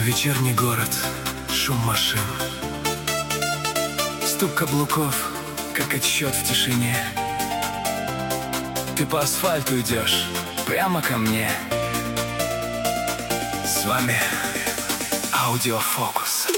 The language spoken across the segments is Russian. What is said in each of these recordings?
Вечерний город, шум машин, стук каблуков, как отсчет в тишине. Ты по асфальту идешь, прямо ко мне. С вами Аудиофокус.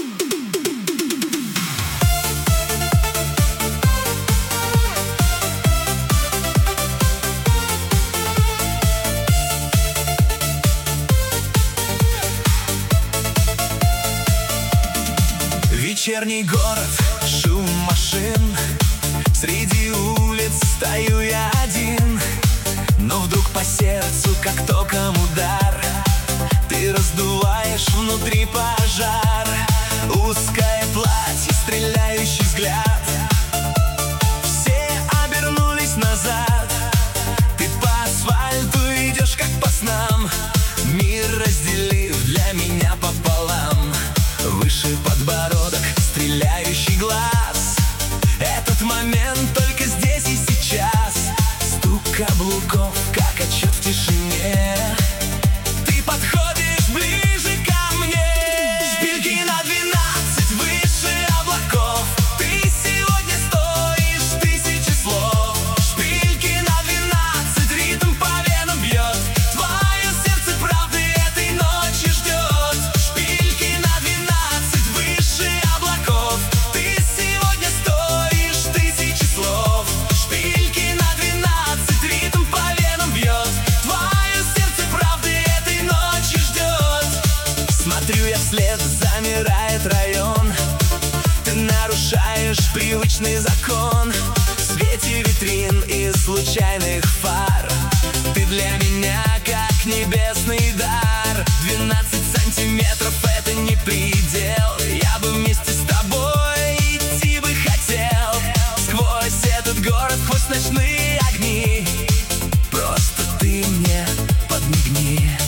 Вечерний город, шум машин, среди улиц стою я один. Но вдруг по сердцу, как током удар, ты раздуваешь внутри пожар. Узкое платье, стреляющий взгляд, все обернулись назад. Ты по асфальту идешь, как по снам, мир разделив для меня пополам. Выше подбородок, стреляющий глаз, этот момент только здесь и сейчас. Стук каблуков, как отсчет в тишине. Ты подходишь ближе ко мне. Шпильки на 12 выше облаков. Ты сегодня стоишь 1000 слов. Шпильки на 12, ритм по венам бьет. Твое сердце правды этой ночи ждет. Шпильки на 12 выше облаков. Ты сегодня стоишь 1000 слов. Шпильки на 12, ритм по венам бьет. Твое сердце правды этой ночи ждет. Смотрю я вслед, замирает район. Ты нарушаешь привычный закон. В свете витрин и случайных фар ты для меня как небесный дар. 12 сантиметров — это не предел. Я бы вместе с тобой идти бы хотел сквозь этот город, сквозь ночные огни. Просто ты мне подмигни.